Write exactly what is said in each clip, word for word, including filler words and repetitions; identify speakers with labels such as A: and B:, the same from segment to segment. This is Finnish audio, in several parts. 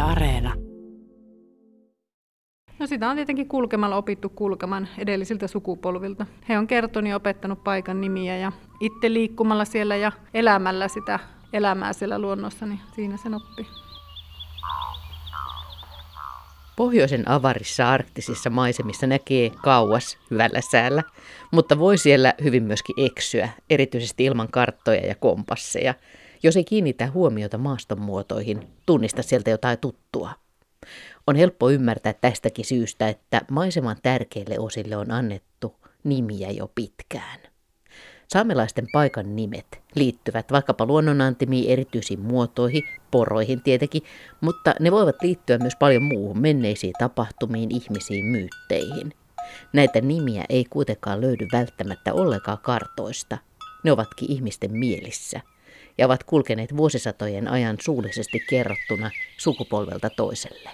A: Areena.
B: No sitä on tietenkin kulkemalla opittu kulkemaan edellisiltä sukupolvilta. He on kertonut ja opettanut paikan nimiä ja itse liikkumalla siellä ja elämällä sitä elämää siellä luonnossa, niin siinä sen oppii.
C: Pohjoisen avarissa arktisissa maisemissa näkee kauas hyvällä säällä, mutta voi siellä hyvin myöskin eksyä, erityisesti ilman karttoja ja kompasseja. Jos ei kiinnitä huomiota maaston muotoihin, tunnista sieltä jotain tuttua. On helppo ymmärtää tästäkin syystä, että maiseman tärkeille osille on annettu nimiä jo pitkään. Saamelaisten paikan nimet liittyvät vaikkapa luonnonantimiin erityisiin muotoihin, poroihin tietenkin, mutta ne voivat liittyä myös paljon muuhun menneisiin tapahtumiin, ihmisiin, myytteihin. Näitä nimiä ei kuitenkaan löydy välttämättä ollenkaan kartoista. Ne ovatkin ihmisten mielissä ja ovat kulkeneet vuosisatojen ajan suullisesti kerrottuna sukupolvelta toiselle.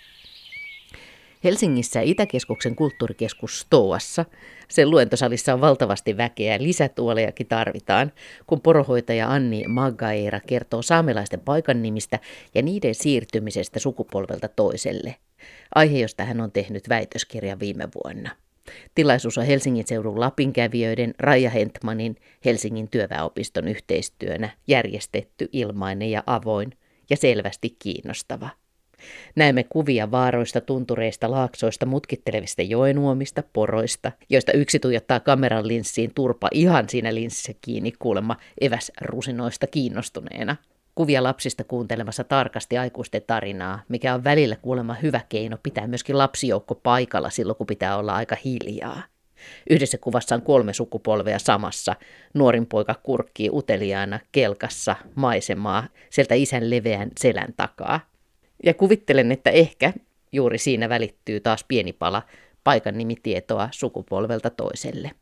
C: Helsingissä Itäkeskuksen kulttuurikeskus Stoassa, sen luentosalissa on valtavasti väkeä, lisätuolejakin tarvitaan, kun porohoitaja Anni Magaira kertoo saamelaisten paikannimistä ja niiden siirtymisestä sukupolvelta toiselle. Aihe, josta hän on tehnyt väitöskirjan viime vuonna. Tilaisuus on Helsingin seudun Lapinkävijöiden, Raija Hentmanin, Helsingin työväenopiston yhteistyönä järjestetty, ilmainen ja avoin ja selvästi kiinnostava. Näemme kuvia vaaroista, tuntureista, laaksoista, mutkittelevistä joenuomista, poroista, joista yksi tuijottaa kameran linssiin, turpa ihan siinä linssissä kiinni kuulemma eväsrusinoista kiinnostuneena. Kuvia lapsista kuuntelemassa tarkasti aikuisten tarinaa, mikä on välillä kuulemma hyvä keino pitää myöskin lapsijoukko paikalla silloin, kun pitää olla aika hiljaa. Yhdessä kuvassa on kolme sukupolvea samassa. Nuorin poika kurkkii uteliaana kelkassa maisemaa sieltä isän leveän selän takaa. Ja kuvittelen, että ehkä juuri siinä välittyy taas pieni pala paikan nimitietoa sukupolvelta toiselle.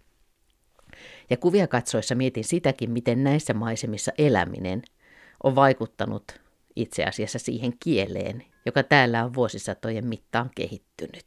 C: Ja kuvia katsoessa mietin sitäkin, miten näissä maisemissa eläminen on vaikuttanut itse asiassa siihen kieleen, joka täällä on vuosisatojen mittaan kehittynyt.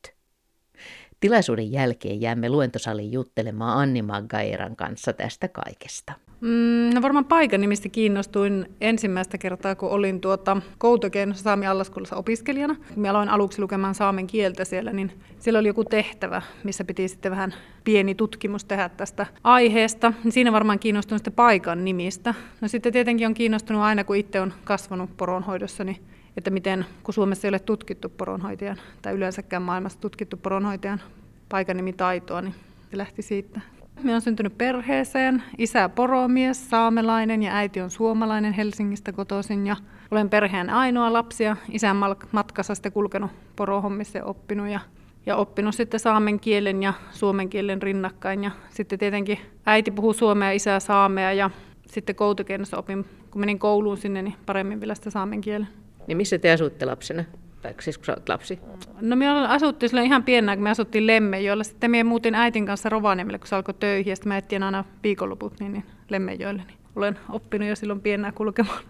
C: Tilaisuuden jälkeen jäämme luentosaliin juttelemaan Anni Magairan kanssa tästä kaikesta.
B: Mm, no varmaan paikan nimistä kiinnostuin ensimmäistä kertaa, kun olin tuota Koutokeinossa Saamen Allaskunnassa opiskelijana. Kun aloin aluksi lukemaan saamen kieltä siellä, niin siellä oli joku tehtävä, missä piti sitten vähän pieni tutkimus tehdä tästä aiheesta. Siinä varmaan kiinnostuin sitten paikan nimistä. No sitten tietenkin on kiinnostunut aina, kun itse on kasvanut poronhoidossa, niin että miten, kun Suomessa ei ole tutkittu poronhoitajan, tai yleensäkään maailmassa tutkittu poronhoitajan paikannimitaitoa, niin se lähti siitä. Minä olen syntynyt perheeseen, isä poromies, saamelainen ja äiti on suomalainen, Helsingistä kotoisin. Ja olen perheen ainoa lapsi ja isän matkassa sitten kulkenut porohommissa ja oppinut. Ja, ja oppinut sitten saamen kielen ja suomen kielen rinnakkain. Ja sitten tietenkin äiti puhuu suomea ja isä saamea ja sitten Koutokeinossa opin, kun menin kouluun sinne, niin paremmin vielä sitä saamen kielen.
C: Niin missä te asuitte lapsena? Tai siis kun sä olet lapsi?
B: No me asuttiin silloin ihan pienenä, kun me asuttiin Lemmenjoella. Sitten me muutin äitin kanssa Rovaniemelle, kun se alkoi töihin. Ja sitten mä etsin aina viikonloput niin, niin Lemmenjoelle. Niin olen oppinut jo silloin pienenä kulkemaan.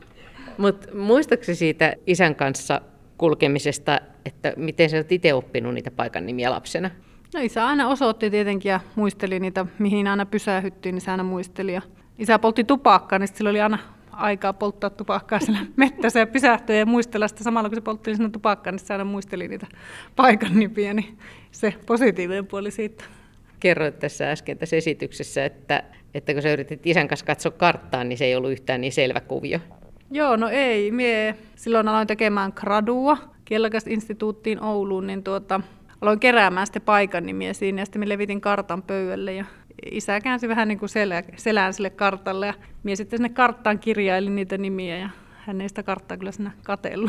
C: Mutta muistatko siitä isän kanssa kulkemisesta, että miten sä olet itse oppinut niitä paikan nimiä lapsena?
B: No isä aina osoitti tietenkin ja muisteli niitä, mihin aina pysähyttiin, niin se aina muisteli. Ja isä poltti tupakkaa, niin sillä oli aina aikaa polttaa tupakkaa siellä mettässä ja pysähtyä ja muistella sitä samalla, kun se poltti sinne tupakkaa, niin se aina muisteli niitä paikan nimiä, niin se positiivinen puoli siitä.
C: Kerroit tässä äsken tässä esityksessä, että, että kun sä yritit isän kanssa katsoa karttaa, niin se ei ollut yhtään niin selvä kuvio.
B: Joo, no ei. Mie silloin aloin tekemään gradua Kielläkäs-instituuttiin Ouluun, niin tuota, aloin keräämään sitten paikan nimiä siinä ja sitten me levitin kartan pöydälle ja isä käänsi vähän niin kuin selä, selään sille kartalle ja minä sitten sinne karttaan kirjailin niitä nimiä ja hän ei sitä karttaa kyllä sinne katsellut.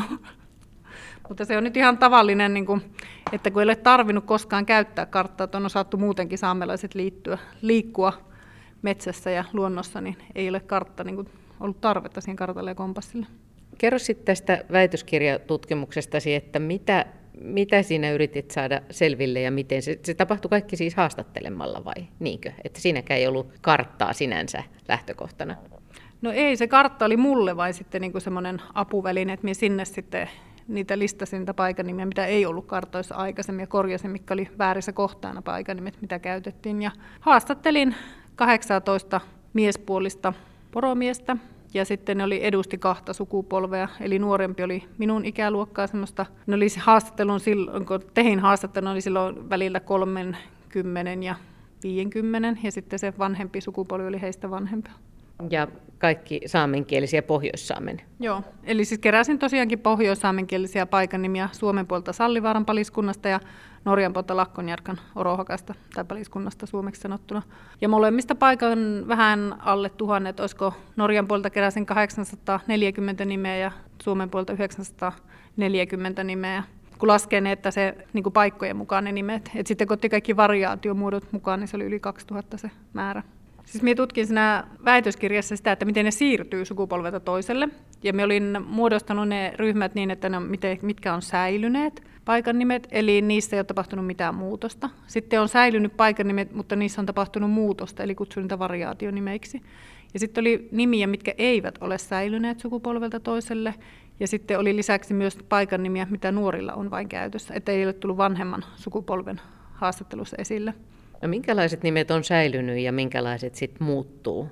B: Mutta se on nyt ihan tavallinen, niin kuin, että kun ei ole tarvinnut koskaan käyttää karttaa, että on osattu muutenkin saamelaiset liittyä, liikkua metsässä ja luonnossa, niin ei ole kartta niin kuin, ollut tarvetta siihen kartalle ja kompassille.
C: Kerro sitten tästä väitöskirjatutkimuksestasi, että mitä, mitä siinä yritit saada selville ja miten se, se tapahtui kaikki siis haastattelemalla vai niinkö? Että siinäkään ei ollut karttaa sinänsä lähtökohtana.
B: No ei, se kartta oli mulle vain sitten niin kuin semmoinen apuväline, että minä sinne sitten niitä listasin niitä paikanimiä, mitä ei ollut kartoissa aikaisemmin ja korjasin, mikä oli väärissä kohtaana paikanimet, mitä käytettiin. Ja haastattelin kahdeksantoista miespuolista poromiestä ja sitten ne oli edusti kahta sukupolvea, eli nuorempi oli minun ikäluokkaa semmoista. Ne oli haastattelun silloin, kun tehin haastattelun, oli silloin välillä kolmenkymmenen ja viidenkymmenen, ja sitten se vanhempi sukupolvi oli heistä vanhempi.
C: Ja kaikki saamenkielisiä Pohjois-Saamen.
B: Joo, eli siis keräsin tosiaankin pohjois-saamenkielisiä paikannimiä Suomen puolta Sallivaaran paliskunnasta ja Norjan puolta Lakkonjarkan Orohakasta tai paliskunnasta suomeksi sanottuna. Ja molemmista paikan vähän alle tuhannet, olisiko Norjan puolta keräsin kahdeksansataaneljäkymmentä nimeä ja Suomen puolta yhdeksänsataaneljäkymmentä nimeä. Kun laskee ne, että se niin kuin paikkojen mukaan ne nimet, että sitten kun otti kaikki variaatiomuodot mukaan, niin se oli yli kaksituhatta se määrä. Siis minä tutkin siinä väitöskirjassa sitä, että miten ne siirtyy sukupolvelta toiselle. Ja minä olin muodostanut ne ryhmät niin, että ne on, mitkä on säilyneet paikan nimet, eli niissä ei ole tapahtunut mitään muutosta. Sitten on säilynyt paikan nimet, mutta niissä on tapahtunut muutosta, eli kutsun niitä variaationimeiksi. Ja sitten oli nimiä, mitkä eivät ole säilyneet sukupolvelta toiselle. Ja sitten oli lisäksi myös paikan nimiä, mitä nuorilla on vain käytössä, että ei ole tullut vanhemman sukupolven haastattelussa esille.
C: No minkälaiset nimet on säilynyt ja minkälaiset sitten muuttuu?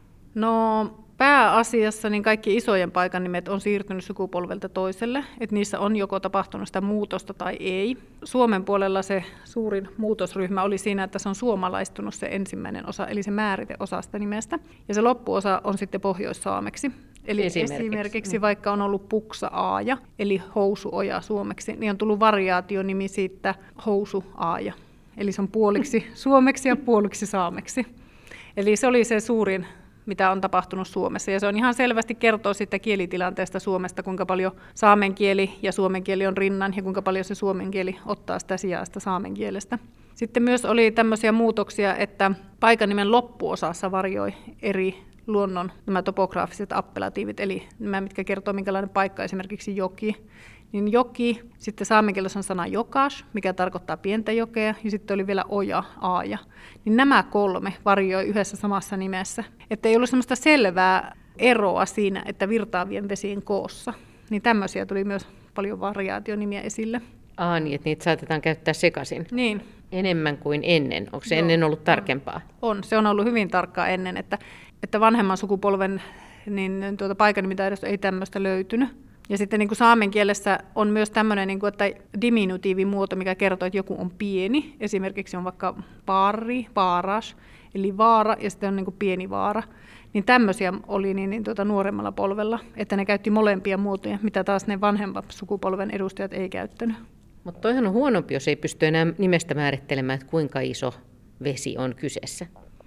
B: No pääasiassa niin kaikki isojen paikan nimet on siirtynyt sukupolvelta toiselle, että niissä on joko tapahtunut sitä muutosta tai ei. Suomen puolella se suurin muutosryhmä oli siinä, että se on suomalaistunut se ensimmäinen osa, eli se määriteosa sitä nimestä, ja se loppuosa on sitten pohjoissaameksi. Eli esimerkiksi, esimerkiksi vaikka on ollut puksa-aaja, eli housuoja suomeksi, niin on tullut variaationimi siitä housu-aaja. Eli se on puoliksi suomeksi ja puoliksi saameksi. Eli se oli se suurin, mitä on tapahtunut Suomessa. Ja se on ihan selvästi kertoo siitä kielitilanteesta Suomesta, kuinka paljon saamen kieli ja suomen kieli on rinnan ja kuinka paljon se suomen kieli ottaa sitä sijaa sitä saamen kielestä. Sitten myös oli tämmöisiä muutoksia, että paikanimen loppuosassa varioi eri luonnon nämä topograafiset appelatiivit, eli nämä, mitkä kertoo minkälainen paikka, esimerkiksi joki. Niin joki, sitten saamenkielessä on sana jokas, mikä tarkoittaa pientä jokea, ja sitten oli vielä oja, aaja. Niin nämä kolme varioi yhdessä samassa nimessä. Että ei ollut semmoista selvää eroa siinä, että virtaavien vesien koossa. Niin tämmöisiä tuli myös paljon variaationimiä esille.
C: Aa, niin, että niitä saatetaan käyttää sekaisin.
B: Niin.
C: Enemmän kuin ennen. Onko se Joo. ennen ollut tarkempaa?
B: On, se on ollut hyvin tarkkaa ennen, että, että vanhemman sukupolven niin tuota paikannimitaidosta ei tämmöistä löytynyt. Ja sitten niin kuin saamen kielessä on myös tämmöinen, niin kuin, että diminutiivimuoto, mikä kertoo, että joku on pieni. Esimerkiksi on vaikka vaari, vaaras, eli vaara, ja sitten on niin kuin pieni vaara. Niin tämmöisiä oli niin, niin tuota nuoremmalla polvella, että ne käytti molempia muotoja, mitä taas ne vanhemmat sukupolven edustajat ei käyttänyt.
C: Mutta toihan on huonompi, jos ei pysty enää nimestä määrittelemään, että kuinka iso vesi on kyseessä.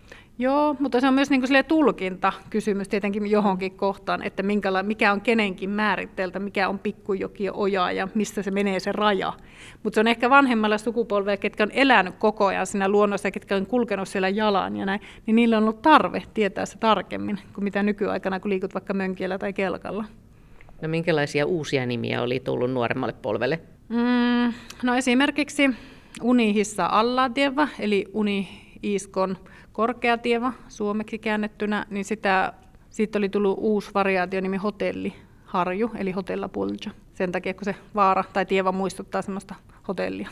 B: Joo, mutta se on myös niin kuin tulkintakysymys tietenkin johonkin kohtaan, että mikä on kenenkin määritteeltä, mikä on pikkujoki ja oja ja mistä se menee se raja. Mutta se on ehkä vanhemmalla sukupolvella, ketkä on elänyt koko ajan siinä luonnossa ja ketkä on kulkenut siellä jalan ja näin, niin niillä on ollut tarve tietää se tarkemmin kuin mitä nykyaikana, kun liikut vaikka mönkiellä tai kelkalla.
C: No minkälaisia uusia nimiä oli tullut nuoremmalle polvelle?
B: Mm, no esimerkiksi Unihissa Allatieva, eli Uni-Iiskon korkeatieva suomeksi käännettynä, niin sitä, siitä oli tullut uusi variaationimi Hotelliharju, eli Hotellapulja. Sen takia, kun se vaara tai tieva muistuttaa semmoista hotellia.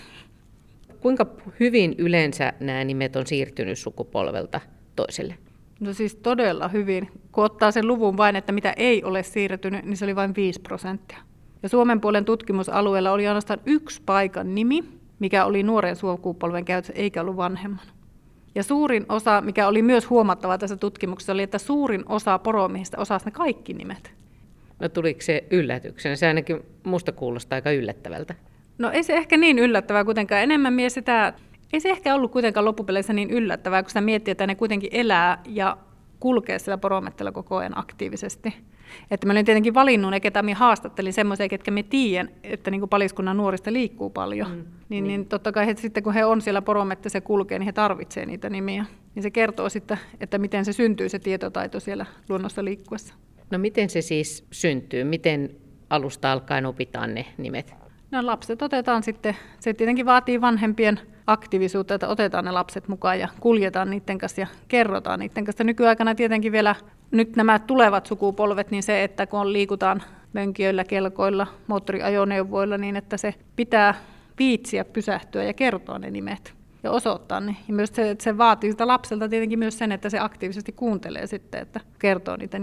C: Kuinka hyvin yleensä nämä nimet on siirtynyt sukupolvelta toiselle?
B: No siis todella hyvin. Kun ottaa sen luvun vain, että mitä ei ole siirtynyt, niin se oli vain viisi prosenttia. Ja Suomen puolen tutkimusalueella oli ainoastaan yksi paikan nimi, mikä oli nuoren sukupolven käytössä, eikä ollut vanhemman. Ja suurin osa, mikä oli myös huomattava tässä tutkimuksessa, oli, että suurin osa poromiehistä osasi ne kaikki nimet.
C: No tuliko se yllätyksenä? Se ainakin musta kuulostaa aika yllättävältä.
B: No ei se ehkä niin yllättävää kuitenkaan. Enemmän mie sitä, ei se ehkä ollut kuitenkaan loppupeleissä niin yllättävää, kun sitä miettii, että ne kuitenkin elää ja kulkee siellä poromettellä koko ajan aktiivisesti. Että mä olin tietenkin valinnut ne, ketä minä haastattelin, semmoisia, ketkä minä tiedän, että niin kuin paliskunnan nuorista liikkuu paljon. Mm, niin, niin. niin totta kai he, sitten kun he on siellä poromettässä kulkee, niin he tarvitsevat niitä nimiä. Ja se kertoo sitten, että miten se syntyy se tietotaito siellä luonnossa liikkuessa.
C: No miten se siis syntyy? Miten alusta alkaen opitaan ne nimet?
B: No lapset otetaan sitten, se tietenkin vaatii vanhempien aktiivisuutta, että otetaan ne lapset mukaan ja kuljetaan niiden kanssa ja kerrotaan niiden kanssa. Nykyaikana tietenkin vielä nyt nämä tulevat sukupolvet, niin se, että kun liikutaan mönkijöillä, kelkoilla, moottoriajoneuvoilla, niin että se pitää viitsiä pysähtyä ja kertoa ne nimet ja osoittaa ne. Ja myös se, että se vaatii sitä lapselta tietenkin myös sen, että se aktiivisesti kuuntelee sitten, että kertoo niitä nimiä.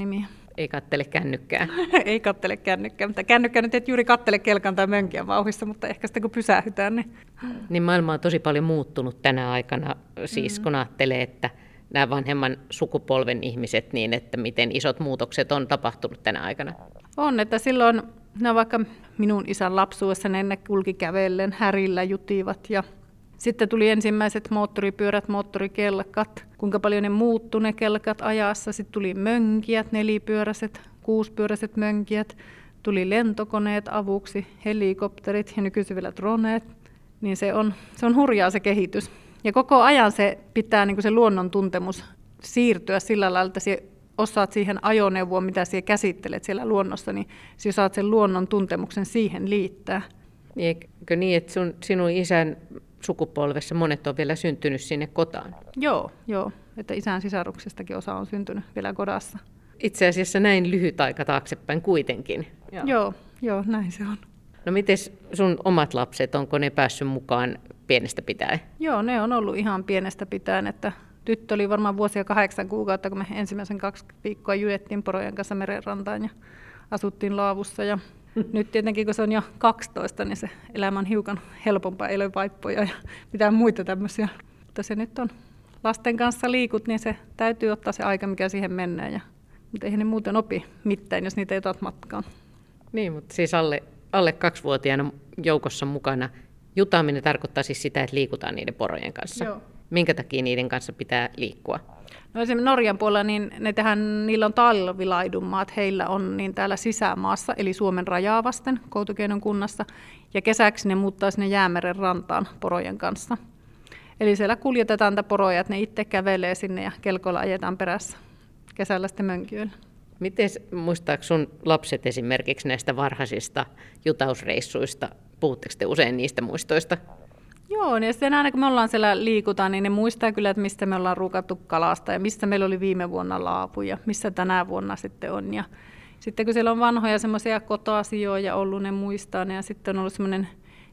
C: Ei kattele kännykkää.
B: Ei kattele kännykkää, mutta kännykkä nyt et juuri kattele kelkan tai mönkiä vauhissa, mutta ehkä sitten kun pysähytään. Niin...
C: niin maailma on tosi paljon muuttunut tänä aikana, siis mm. kun ajattelee, että nämä vanhemman sukupolven ihmiset, niin että miten isot muutokset on tapahtunut tänä aikana.
B: On, että silloin, no vaikka minun isän lapsuudessa, ne ennen kulki kävellen, härillä jutivat ja sitten tuli ensimmäiset moottoripyörät, moottorikelkat, kuinka paljon ne muuttui ne kelkat ajassa. Sitten tuli mönkijät, nelipyöräiset, kuuspyöräiset mönkijät, tuli lentokoneet avuksi, helikopterit ja nykyisin vielä droneet. Niin se on, se on hurjaa se kehitys. Ja koko ajan se pitää niin kuin se luonnon tuntemus siirtyä sillä lailla, että sinä osaat siihen ajoneuvoon, mitä sinä käsittelet siellä luonnossa, niin sinä saat sen luonnon tuntemuksen siihen liittää.
C: Eikö niin, että sun, sinun isän sukupolvessa monet on vielä syntynyt sinne kotaan?
B: Joo, joo, että isän sisaruksestakin osa on syntynyt vielä kodassa.
C: Itse asiassa näin lyhyt aika taaksepäin kuitenkin.
B: Joo, joo, joo näin se on.
C: No mites sun omat lapset, onko ne päässyt mukaan pienestä pitäen?
B: Joo, ne on ollut ihan pienestä pitäen, että tyttö oli varmaan vuosia kahdeksan kuukautta, kun me ensimmäisen kaksi viikkoa jyettiin porojen kanssa merenrantaan ja asuttiin laavussa. Ja nyt tietenkin, kun se on jo kaksitoista, niin se elämä on hiukan helpompaa, ei ole vaippoja ja mitään muita tämmöisiä. Mutta se nyt on lasten kanssa liikut, niin se täytyy ottaa se aika, mikä siihen mennään. Ja, mutta eihän ne muuten opi mitään, jos niitä ei otat matkaan.
C: Niin, mutta siis alle, alle kaksivuotiaana joukossa mukana jutaaminen tarkoittaa siis sitä, että liikutaan niiden porojen kanssa.
B: Joo.
C: Minkä takia niiden kanssa pitää liikkua?
B: No esimerkiksi Norjan puolella, niin ne tähän, niillä on talvilaidunmaat, heillä on niin täällä sisämaassa, eli Suomen rajaa vasten Koutukeinon kunnassa, ja kesäksi ne muuttaa sinne Jäämeren rantaan porojen kanssa. Eli siellä kuljetetaan tätä poroja, että ne itse kävelee sinne ja kelkoilla ajetaan perässä kesällä sitten mönkijöillä.
C: Miten muistaako sun lapset esimerkiksi näistä varhaisista jutausreissuista? Puhutteko te usein niistä muistoista?
B: Joo, niin sitten aina kun me ollaan siellä liikutaan, niin ne muistaa kyllä, että mistä me ollaan ruukattu kalasta ja missä meillä oli viime vuonna laapu ja missä tänä vuonna sitten on. Ja sitten kun siellä on vanhoja semmoisia kotoasioita ollut, ne muistaa ne, ja sitten on ollut semmoinen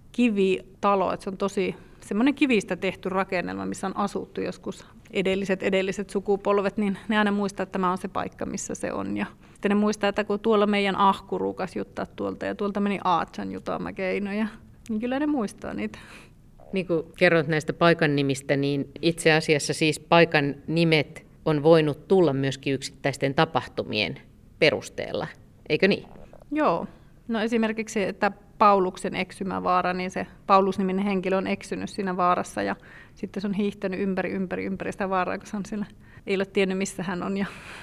B: kivitalo, että se on tosi semmoinen kivistä tehty rakennelma, missä on asuttu joskus edelliset edelliset sukupolvet, niin ne aina muistaa, että tämä on se paikka, missä se on. Ja sitten ne muistaa, että kun tuolla meidän ahku ruukas juttaa tuolta ja tuolta meni Aatsan jutaama keinoja, niin kyllä ne muistaa niitä.
C: Niin kuin kerrot näistä paikan nimistä, niin itse asiassa siis paikan nimet on voinut tulla myöskin yksittäisten tapahtumien perusteella, eikö niin?
B: Joo. No esimerkiksi, että Pauluksen eksymävaara, niin se Paulus-niminen henkilö on eksynyt siinä vaarassa ja sitten se on hiihtänyt ympäri, ympäri, ympäri sitä vaaraa, kun se on siellä, ei ole tiennyt, missä hän on ja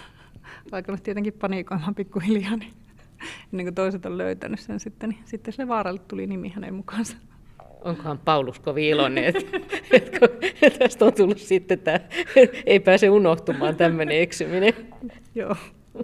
B: alkanut tietenkin paniikoimaan pikkuhiljaa, niin ennen kuin toiset on löytänyt sen sitten, niin sitten sille vaaralle tuli nimi hänen mukaansa.
C: Onkohan Paulus kovin iloinen, että, että tästä on tullut sitten tämä, ei pääse unohtumaan tämmöinen eksyminen.
B: Joo.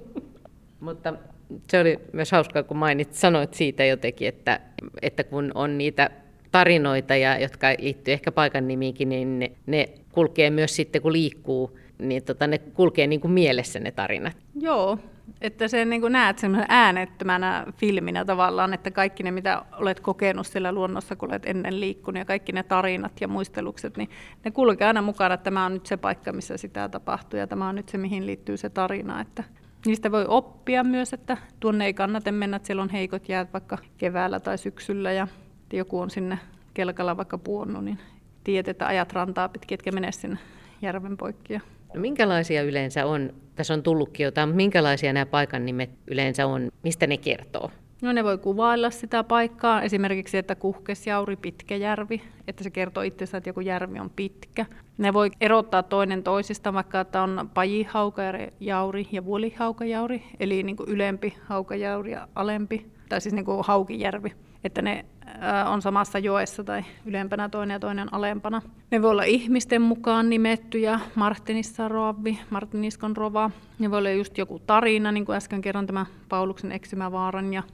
C: Mutta se oli myös hauskaa, kun mainit, sanoit siitä jotenkin, että, että kun on niitä tarinoita, ja, jotka liittyy ehkä paikan nimiinkin, niin ne, ne kulkee myös sitten, kun liikkuu, niin tota, ne kulkee niin kuin mielessä ne tarinat.
B: Joo, että sen niin kuin näet semmoisen äänettömänä filminä tavallaan, että kaikki ne, mitä olet kokenut siellä luonnossa, kun olet ennen liikkunut, ja kaikki ne tarinat ja muistelukset, niin ne kulkee aina mukana, että tämä on nyt se paikka, missä sitä tapahtuu, ja tämä on nyt se, mihin liittyy se tarina, että niistä voi oppia myös, että tuonne ei kannata mennä, että siellä on heikot jäät vaikka keväällä tai syksyllä ja joku on sinne kelkalla vaikka puonnut, niin tiedät, että ajat rantaa pitkin, etkä mene sinne järven poikki.
C: No minkälaisia yleensä on, tässä on tullutkin jotain, mutta minkälaisia nämä paikan nimet yleensä on, mistä ne kertoo?
B: No ne voi kuvailla sitä paikkaa, esimerkiksi että Kuhkesjauri, pitkä järvi, että se kertoo itsensä, että joku järvi on pitkä. Ne voi erottaa toinen toisista, vaikka että on Pajihaukajauri ja Vuolihaukajauri, eli niin kuin ylempi haukajauri ja alempi, tai siis niin kuin Haukijärvi, että ne on samassa joessa tai ylempänä toinen ja toinen alempana. Ne voi olla ihmisten mukaan nimettyjä, Martinissaroavi, Martiniskon rova. Ne voi olla just joku tarina, niin kuin äsken kerron tämä Pauluksen eksymävaaran ja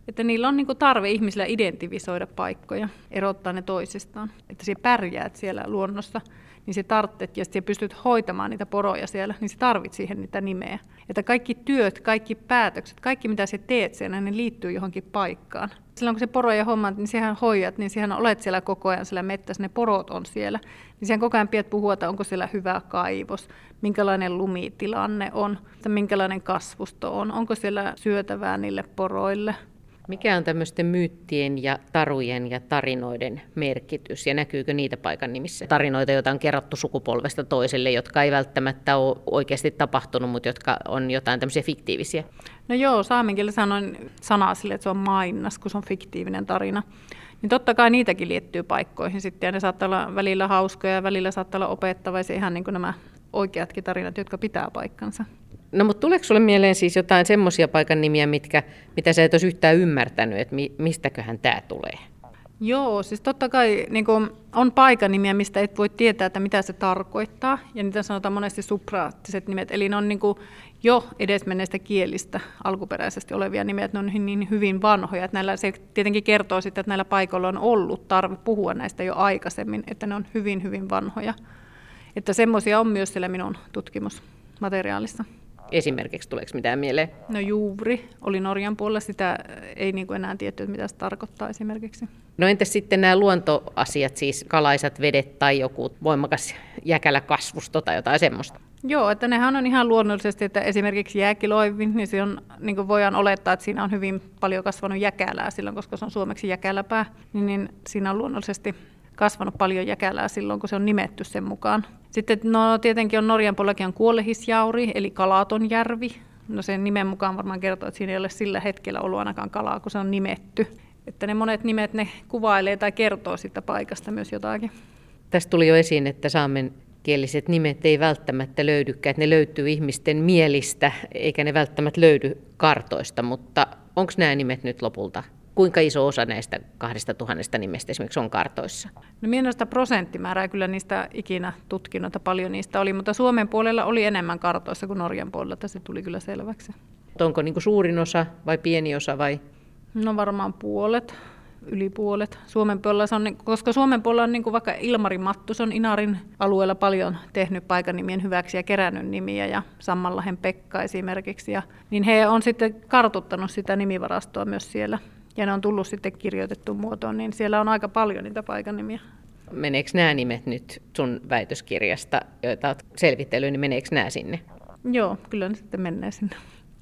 B: Että niillä on niin kuin tarve ihmisillä identifisoida paikkoja, erottaa ne toisistaan. Että sä pärjäät siellä luonnossa, niin sä tarvitset ja sä pystyt hoitamaan niitä poroja siellä, niin sä tarvit siihen niitä nimeä. Että kaikki työt, kaikki päätökset, kaikki mitä sä teet siellä, ne liittyy johonkin paikkaan. Silloin kun se poroja hommat, niin sähän hoidat, niin sähän olet siellä koko ajan siellä mettässä, ne porot on siellä. Niin sähän koko ajan pidät puhua, että onko siellä hyvä kaivos, minkälainen lumitilanne on, että minkälainen kasvusto on, onko siellä syötävää niille poroille.
C: Mikä on tämmöisten myyttien ja tarujen ja tarinoiden merkitys ja näkyykö niitä paikan nimissä? Tarinoita, joita on kerrottu sukupolvesta toiselle, jotka ei välttämättä ole oikeasti tapahtunut, mutta jotka on jotain tämmöisiä fiktiivisiä.
B: No joo, saamen kielellä sanoin sanaa sille, että se on mainnas, kun se on fiktiivinen tarina. Niin totta kai niitäkin liittyy paikkoihin sitten ja ne saattaa olla välillä hauskoja ja välillä saattaa olla opettavaisia ihan niin kuin nämä oikeatkin tarinat, jotka pitää paikkansa.
C: No mutta tuleeko sinulle mieleen siis jotain semmoisia paikan nimiä, mitkä, mitä sä et olisi yhtään ymmärtänyt, että mi, mistäköhän tämä tulee?
B: Joo, siis totta kai niin kun on paikan nimiä, mistä et voi tietää, että mitä se tarkoittaa. Ja niitä sanotaan monesti supraattiset nimet, eli ne on niin kuin jo edesmenneistä kielistä alkuperäisesti olevia nimiä, että ne on niin hyvin vanhoja. Että näillä, se tietenkin kertoo sitten, että näillä paikoilla on ollut tarve puhua näistä jo aikaisemmin, että ne on hyvin, hyvin vanhoja. Että semmoisia on myös siellä minun tutkimusmateriaalissa.
C: Esimerkiksi tuleeko mitään mieleen?
B: No juuri oli Norjan puolella, sitä ei niin kuin enää tiedetty, mitä se tarkoittaa esimerkiksi.
C: No entäs sitten nämä luontoasiat, siis kalaisat vedet tai joku voimakas jäkäläkasvusto tai jotain semmoista?
B: Joo, että nehän on ihan luonnollisesti, että esimerkiksi jääkiloivi, niin, se on, niin kuin voidaan olettaa, että siinä on hyvin paljon kasvanut jäkälää silloin, koska se on suomeksi jäkäläpää, niin, niin siinä on luonnollisesti kasvanut paljon jäkälää silloin, kun se on nimetty sen mukaan. Sitten no, tietenkin on Norjan puolellakin on kuolehisjauri, eli kalaton järvi. No sen nimen mukaan varmaan kertoo, että siinä ei ole sillä hetkellä ollut ainakaan kalaa, kun se on nimetty. Että ne monet nimet, ne kuvailee tai kertoo siitä paikasta myös jotakin.
C: Tästä tuli jo esiin, että saamenkieliset nimet ei välttämättä löydykään, että ne löytyy ihmisten mielistä, eikä ne välttämättä löydy kartoista, mutta onko nämä nimet nyt lopulta? Kuinka iso osa näistä kahdesta tuhannesta nimestä esimerkiksi on kartoissa?
B: No minä en ole sitä prosenttimäärää kyllä niistä ikinä tutkinut, että paljon niistä oli, mutta Suomen puolella oli enemmän kartoissa kuin Norjan puolella, että se tuli kyllä selväksi.
C: Onko niin kuin suurin osa vai pieni osa vai?
B: No varmaan puolet, yli puolet. Suomen puolella se on, koska Suomen puolella on niin kuin vaikka Ilmari Mattus on Inarin alueella paljon tehnyt paikan nimien hyväksi ja kerännyt nimiä ja Sammanlahden Pekka esimerkiksi. Ja, niin he on sitten kartuttanut sitä nimivarastoa myös siellä. Ja ne on tullut sitten kirjoitettuun muotoon, niin siellä on aika paljon niitä paikan nimiä.
C: Meneekö nämä nimet nyt sun väitöskirjasta, joita olet selvitellyt, niin meneekö nämä sinne?
B: Joo, kyllä ne sitten menee sinne.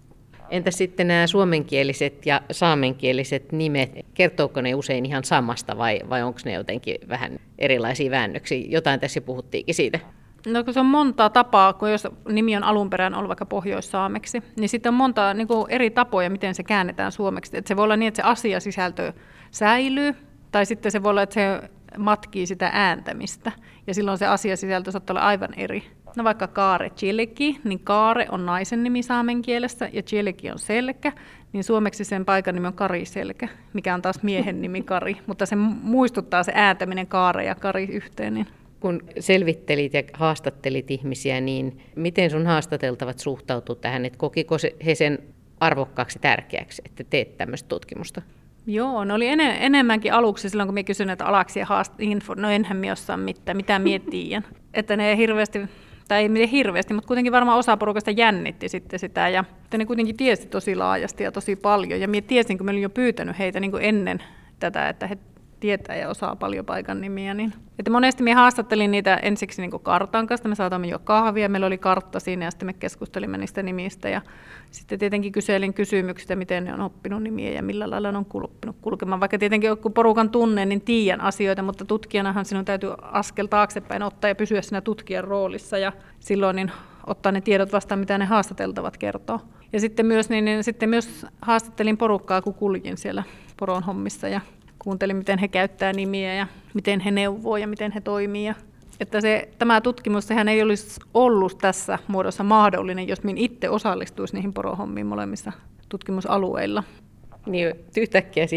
C: Entäs sitten nämä suomenkieliset ja saamenkieliset nimet, kertooko ne usein ihan samasta vai, vai onko ne jotenkin vähän erilaisia väännöksiä? Jotain tässä puhuttiinkin siitä.
B: No kun se on monta tapaa, kun jos nimi on alun perään ollut vaikka pohjoissaameksi, niin sitten on monta niin kuin eri tapoja, miten se käännetään suomeksi. Että se voi olla niin, että se asiasisältö säilyy, tai sitten se voi olla, että se matkii sitä ääntämistä, ja silloin se asiasisältö saattaa olla aivan eri. No vaikka Kaare Tjeleki, niin Kaare on naisen nimi saamen kielessä, ja Tjeleki on selkä, niin suomeksi sen paikan nimi on Kari Selkä, mikä on taas miehen nimi Kari, mutta se muistuttaa se ääntäminen Kaare ja Kari yhteen. Niin.
C: Kun selvittelit ja haastattelit ihmisiä, niin miten sun haastateltavat suhtautuu tähän, että kokiko he sen arvokkaaksi tärkeäksi, että teet tämmöistä tutkimusta?
B: Joo, ne oli en- enemmänkin aluksi silloin, kun minä kysyin, että alaksi ja haast- info, no enhän minä osaa mitään, mitä minä tiedän. Että ne hirveästi, tai ei hirveästi, mutta kuitenkin varmaan osa porukasta jännitti sitten sitä, ja että ne kuitenkin tiesi tosi laajasti ja tosi paljon, ja minä tiesin, kun minä olin jo pyytänyt heitä niin kuin ennen tätä, että he tietää ja osaa paljon paikan nimiä. Niin. Että monesti minä haastattelin niitä ensiksi niin kuin kartan kanssa, me saatamme jo kahvia, meillä oli kartta siinä ja sitten me keskustelimme niistä nimistä ja sitten tietenkin kyselin kysymyksistä, miten ne on oppinut nimiä ja millä lailla ne on kulkenut kulkemaan. Vaikka tietenkin kun porukan tunnen, niin tiedän asioita, mutta tutkijanahan sinun täytyy askel taaksepäin ottaa ja pysyä siinä tutkijan roolissa ja silloin niin ottaa ne tiedot vastaan, mitä ne haastateltavat kertoo. Ja sitten myös, niin, niin, sitten myös haastattelin porukkaa, kun kuljin siellä poron hommissa ja kuuntelin, miten he käyttää nimiä ja miten he neuvoo ja miten he toimii. Ja että se, tämä tutkimus sehän ei olisi ollut tässä muodossa mahdollinen, jos minä itse osallistuisi niihin porohommiin molemmissa tutkimusalueilla.
C: Niin yhtäkkiä sitten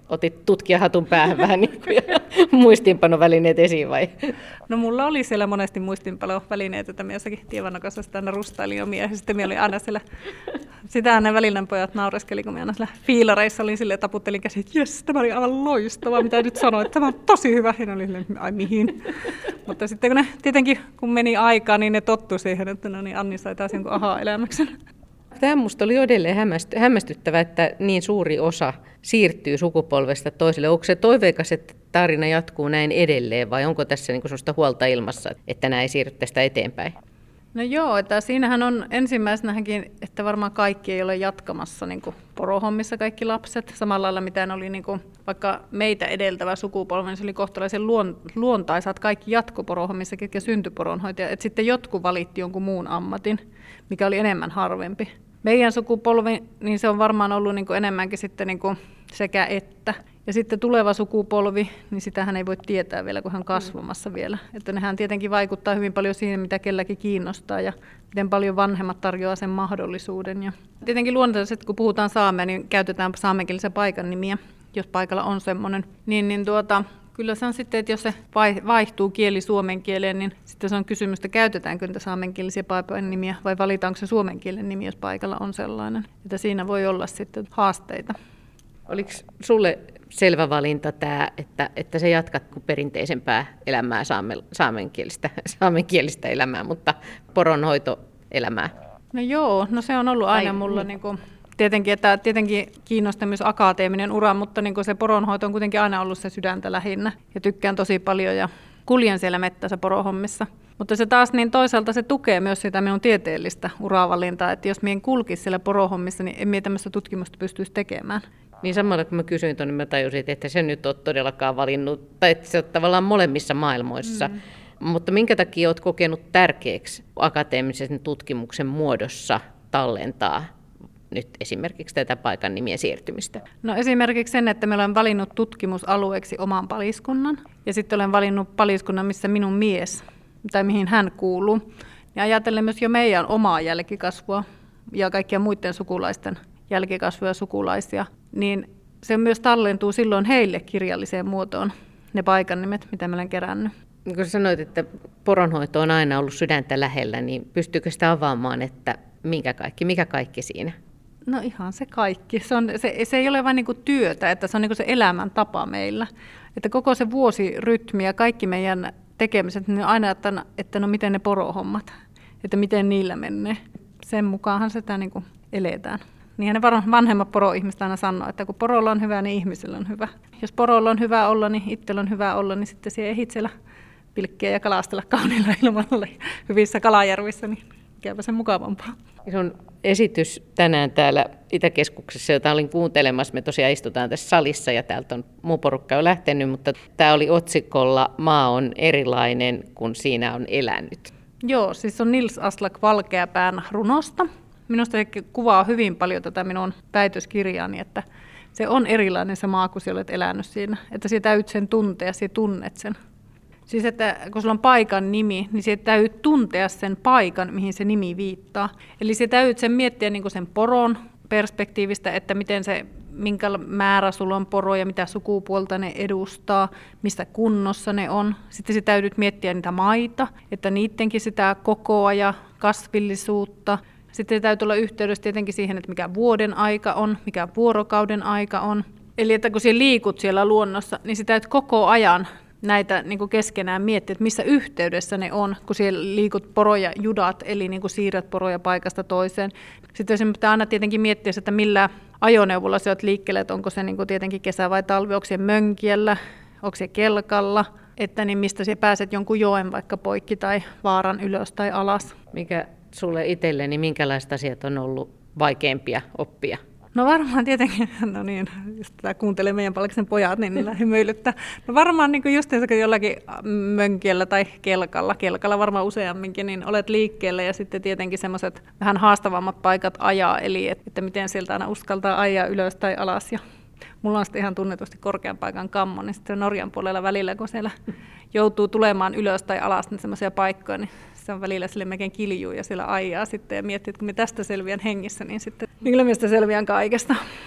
C: otit tutkijahatun päähän vähän niin kuin, ja muistiinpanovälineet esiin vai?
B: No mulla oli siellä monesti muistiinpanovälineet, että minä jossakin Tievannokassa sitä aina rustailin omia, ja sitten minä olin aina siellä, sitä ne välillä pojat naureskeli, kun minä aina siellä fiilareissa olin silleen, taputtelin käsin, että jes, tämä oli aivan loistavaa, mitä nyt sanoit, tämä on tosi hyvä, ja ne oli silleen, ai mihin. Mutta sitten kun ne tietenkin, kun meni aikaa, niin ne tottu siihen, että no niin, Anni sai taas jonkun aha-elämyksen.
C: Tämä minusta oli edelleen hämmästyttävä, että niin suuri osa siirtyy sukupolvesta toiselle. Onko se toiveikas, että tarina jatkuu näin edelleen vai onko tässä niinku sellaista huolta ilmassa, että nämä ei siirry tästä eteenpäin?
B: No joo, että siinähän on ensimmäisenäkin, että varmaan kaikki ei ole jatkamassa niin kuin porohommissa kaikki lapset. Samalla lailla mitä oli niin kuin, vaikka meitä edeltävä sukupolvi, niin se oli kohtalaisen luon, luontaisat kaikki jatkoporohommissa, ketkä syntyporonhoitajat. Että sitten jotkut valitti jonkun muun ammatin, mikä oli enemmän harvempi. Meidän sukupolvi, niin se on varmaan ollut niin kuin enemmänkin sitten niin kuin sekä että. Ja sitten tuleva sukupolvi, niin sitähän ei voi tietää vielä, kun hän on kasvamassa mm. vielä. Että nehän tietenkin vaikuttaa hyvin paljon siihen, mitä kelläkin kiinnostaa ja miten paljon vanhemmat tarjoaa sen mahdollisuuden. Ja tietenkin luontaisesti, kun puhutaan saamea, niin käytetään saamenkielisiä paikan nimiä, jos paikalla on semmoinen. Niin, niin tuota, kyllä se on sitten, että jos se vaihtuu kieli suomen kieleen, niin sitten se on kysymys, että käytetäänkö niitä saamenkielisiä paikan nimiä vai valitaanko se suomen kielen nimi, jos paikalla on sellainen. Että siinä voi olla sitten haasteita.
C: Oliko sulle selvä valinta tämä, että, että sä jatkat perinteisempää elämää, saame, saamenkielistä, saamenkielistä elämää, mutta poronhoitoelämää?
B: No joo, no se on ollut aina Ai, mulla niin kuin, tietenkin, että tietenkin kiinnostaa myös akateeminen ura, mutta niin kuin se poronhoito on kuitenkin aina ollut se sydäntä lähinnä ja tykkään tosi paljon ja kuljen siellä mettässä porohommissa. Mutta se taas niin toisaalta se tukee myös sitä minun tieteellistä uravalintaa, että jos minä en kulkisi siellä porohommissa, niin en minä tämmöistä tutkimusta pystyisi tekemään.
C: Niin samalla kun mä kysyin tuon, niin mä tajusin, että se nyt on todellakaan valinnut, tai että se on tavallaan molemmissa maailmoissa. Mm. Mutta minkä takia olet kokenut tärkeäksi akateemisen tutkimuksen muodossa tallentaa nyt esimerkiksi tätä paikan nimien siirtymistä?
B: No esimerkiksi sen, että mä olen valinnut tutkimusalueeksi oman paliskunnan, ja sitten olen valinnut paliskunnan, missä minun mies, tai mihin hän kuuluu. Ja ajatellen myös jo meidän omaa jälkikasvua ja kaikkia muiden sukulaisten jälkikasvuja ja sukulaisia, niin se myös tallentuu silloin heille kirjalliseen muotoon, ne paikan nimet, mitä mä olen kerännyt.
C: Kun sanoit, että poronhoito on aina ollut sydäntä lähellä, niin pystyykö sitä avaamaan, että minkä kaikki, mikä kaikki siinä?
B: No ihan se kaikki. Se, on, se, se ei ole vain niin kuin työtä, että se on niin kuin se elämäntapa meillä. Että koko se vuosirytmi ja kaikki meidän tekemiset, niin aina, että, että no miten ne porohommat, että miten niillä menee. Sen mukaanhan sitä niin kuin eletään. Niinhän ne vanhemmat poroihmiset aina sanoo, että kun porolla on hyvä, niin ihmisillä on hyvä. Jos porolla on hyvä olla, niin itsellä on hyvä olla, niin sitten siellä ehdit siellä pilkkeä ja kalastella kauniilla ilmalla hyvissä kalajärvissä, niin mikäpä sen mukavampaa.
C: Sun esitys tänään täällä Itäkeskuksessa, jota olin kuuntelemassa, me tosiaan istutaan tässä salissa ja täältä on muu porukka jo lähtenyt, mutta tämä oli otsikolla Maa on erilainen, kun siinä on elänyt.
B: Joo, siis on Nils Aslak Valkeapään runosta. Minusta se kuvaa hyvin paljon tätä minun väitöskirjaani, että se on erilainen se maa, kun sinä olet elänyt siinä. Että sinä täytyy sen tuntea, sinä tunnet sen. Siis että kun sulla on paikan nimi, niin sinä täytyy tuntea sen paikan, mihin se nimi viittaa. Eli sinä täytyy sen miettiä niin kuin sen poron perspektiivistä, että miten se, minkä määrä sulla on poroja, mitä sukupuolta ne edustaa, missä kunnossa ne on. Sitten sinä täytyy miettiä niitä maita, että niidenkin sitä kokoa ja kasvillisuutta. Sitten täytyy olla yhteydessä tietenkin siihen, että mikä vuoden aika on, mikä vuorokauden aika on. Eli että kun siellä liikut siellä luonnossa, niin sitä täytyy koko ajan näitä niin kuin keskenään miettiä, että missä yhteydessä ne on, kun siellä liikut poroja judat, eli niin kuin siirrät poroja paikasta toiseen. Sitten se pitää aina tietenkin miettiä, että millä ajoneuvolla sä oot liikkeellä, että onko se niin kuin tietenkin kesä vai talvi, onko se mönkiellä, onko se kelkalla, että niin mistä sä pääset jonkun joen vaikka poikki tai vaaran ylös tai alas.
C: Mikä sulle itselleni, minkälaiset asiat on ollut vaikeampia oppia?
B: No varmaan tietenkin, no niin, jos tätä kuuntelee meidän Palkisen pojat, niin niillä hymyilyttää. No varmaan niin just jollakin mönkiellä tai kelkalla, kelkalla varmaan useamminkin, niin olet liikkeellä ja sitten tietenkin semmoiset vähän haastavammat paikat ajaa, eli että miten sieltä aina uskaltaa ajaa ylös tai alas. Ja mulla on sitten ihan tunnetusti korkean paikan kammo, niin sitten Norjan puolella välillä, kun siellä joutuu tulemaan ylös tai alas, niin semmoisia paikkoja, niin se on välillä sille melkein kiljuu ja siellä ajaa sitten ja miettii, että kun me tästä selviän hengissä, niin sitten kyllä mistä selviän kaikesta.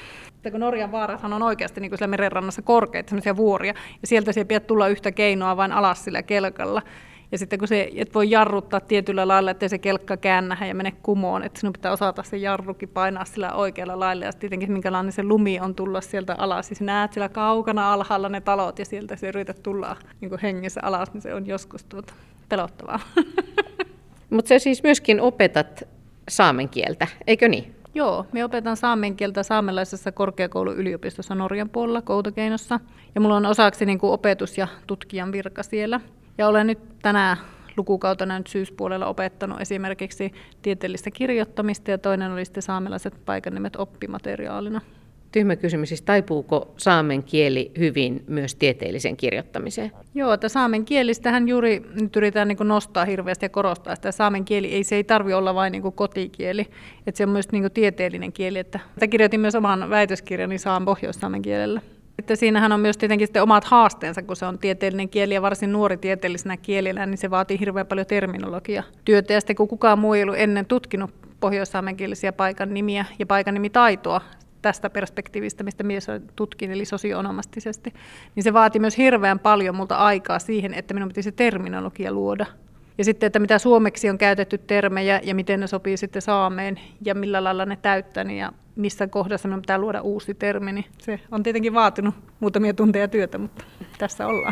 B: Sitten kun Norjan vaarathan on oikeasti niin kuin siellä merenrannassa korkeita sellaisia vuoria, ja sieltä se ei pidä tulla yhtä keinoa vain alas sillä kelkalla. Ja sitten kun se, et voi jarruttaa tietyllä lailla, ettei se kelkka käännähä ja mene kumoon, että sinun pitää osata se jarrukin painaa sillä oikealla lailla. Ja tietenkin minkälainen se lumi on tulla sieltä alas. Ja sinä näet siellä kaukana alhaalla ne talot ja sieltä se yrität tulla niin kuin hengessä alas, niin se on joskus tuota pelottavaa.
C: Mutta sä siis myöskin opetat saamen kieltä, eikö niin?
B: Joo, me opetan saamen kieltä saamelaisessa korkeakouluyliopistossa Norjan puolella Koutokeinossa. Ja mulla on osaksi niin kuin opetus- ja tutkijan virka siellä. Ja olen nyt tänä lukukautena nyt syyspuolella opettanut esimerkiksi tieteellistä kirjoittamista ja toinen oli sitten saamelaiset paikannimet oppimateriaalina.
C: Tyhmä kysymys, siis taipuuko saamen kieli hyvin myös tieteelliseen kirjoittamiseen?
B: Joo, että saamen kielistähän juuri nyt yritetään niin kuin nostaa hirveästi ja korostaa sitä. Saamen kieli ei, se ei tarvitse olla vain niin kuin kotikieli, että se on myös niin kuin tieteellinen kieli. Että kirjoitin myös oman väitöskirjani saan pohjoissaamen kielellä. Sitten siinähän on myös tietenkin sitten omat haasteensa, kun se on tieteellinen kieli ja varsin nuori tieteellisenä kielenä, niin se vaatii hirveän paljon terminologiaa työtä. Ja sitten kun kukaan muu ei ollut ennen tutkinut pohjoissaamenkielisiä paikan nimiä ja paikan nimitaitoa tästä perspektiivistä, mistä mies tutkin, eli sosionomastisesti, niin se vaati myös hirveän paljon multa aikaa siihen, että minun piti se terminologia luoda. Ja sitten, että mitä suomeksi on käytetty termejä ja miten ne sopii sitten saameen ja millä lailla ne täyttää ja missä kohdassa minun pitää luoda uusi termi, niin se on tietenkin vaatinut muutamia tunteja työtä, mutta tässä ollaan.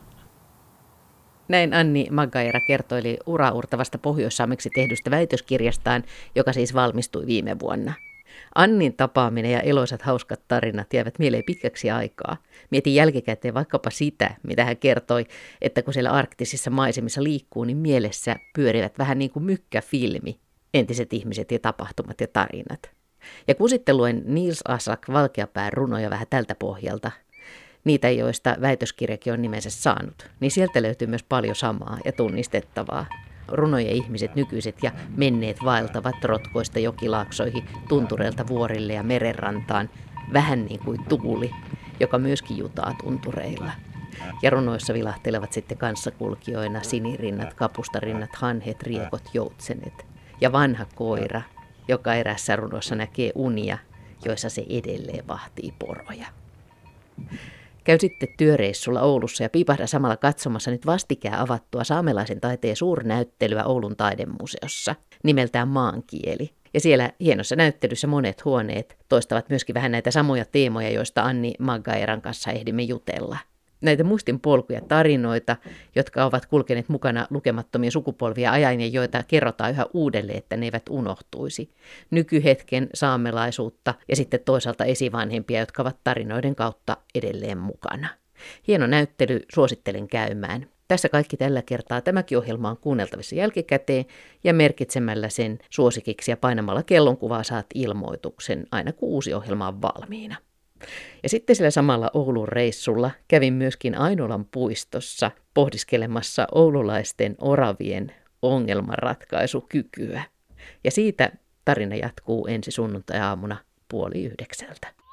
C: Näin Anni Magaira kertoili uraurtavasta pohjoissaameksi tehdystä väitöskirjastaan, joka siis valmistui viime vuonna. Annin tapaaminen ja eloisat hauskat tarinat jäävät mieleen pitkäksi aikaa. Mietin jälkikäteen vaikkapa sitä, mitä hän kertoi, että kun siellä arktisissa maisemissa liikkuu, niin mielessä pyörivät vähän niin kuin mykkäfilmi, entiset ihmiset ja tapahtumat ja tarinat. Ja kun sitten luen Nils Aslak Valkeapään runoja vähän tältä pohjalta, niitä joista väitöskirjakin on nimensä saanut, niin sieltä löytyy myös paljon samaa ja tunnistettavaa. Runojen ihmiset nykyiset ja menneet vaeltavat rotkoista jokilaaksoihin, tuntureilta vuorille ja merenrantaan, vähän niin kuin tuuli, joka myöskin jutaa tuntureilla. Ja runoissa vilahtelevat sitten kanssakulkijoina sinirinnat, kapustarinnat, hanhet, riekot, joutsenet. Ja vanha koira, joka erässä runossa näkee unia, joissa se edelleen vahtii poroja. Käy sitten työreissulla Oulussa ja piipahda samalla katsomassa nyt vastikään avattua saamelaisen taiteen suurnäyttelyä Oulun taidemuseossa nimeltään Maankieli. Ja siellä hienossa näyttelyssä monet huoneet toistavat myöskin vähän näitä samoja teemoja, joista Anni Magairan kanssa ehdimme jutella. Näitä muistinpolkuja tarinoita, jotka ovat kulkeneet mukana lukemattomia sukupolvia ajan ja joita kerrotaan yhä uudelleen, että ne eivät unohtuisi. Nykyhetken saamelaisuutta ja sitten toisaalta esivanhempia, jotka ovat tarinoiden kautta edelleen mukana. Hieno näyttely, suosittelen käymään. Tässä kaikki tällä kertaa. Tämäkin ohjelma on kuunneltavissa jälkikäteen ja merkitsemällä sen suosikiksi ja painamalla kellonkuvaa saat ilmoituksen aina kun uusi ohjelma on valmiina. Ja sitten sillä samalla Oulun reissulla kävin myöskin Ainolan puistossa pohdiskelemassa oululaisten oravien ongelmanratkaisukykyä. Ja siitä tarina jatkuu ensi sunnuntai-aamuna puoli yhdeksältä.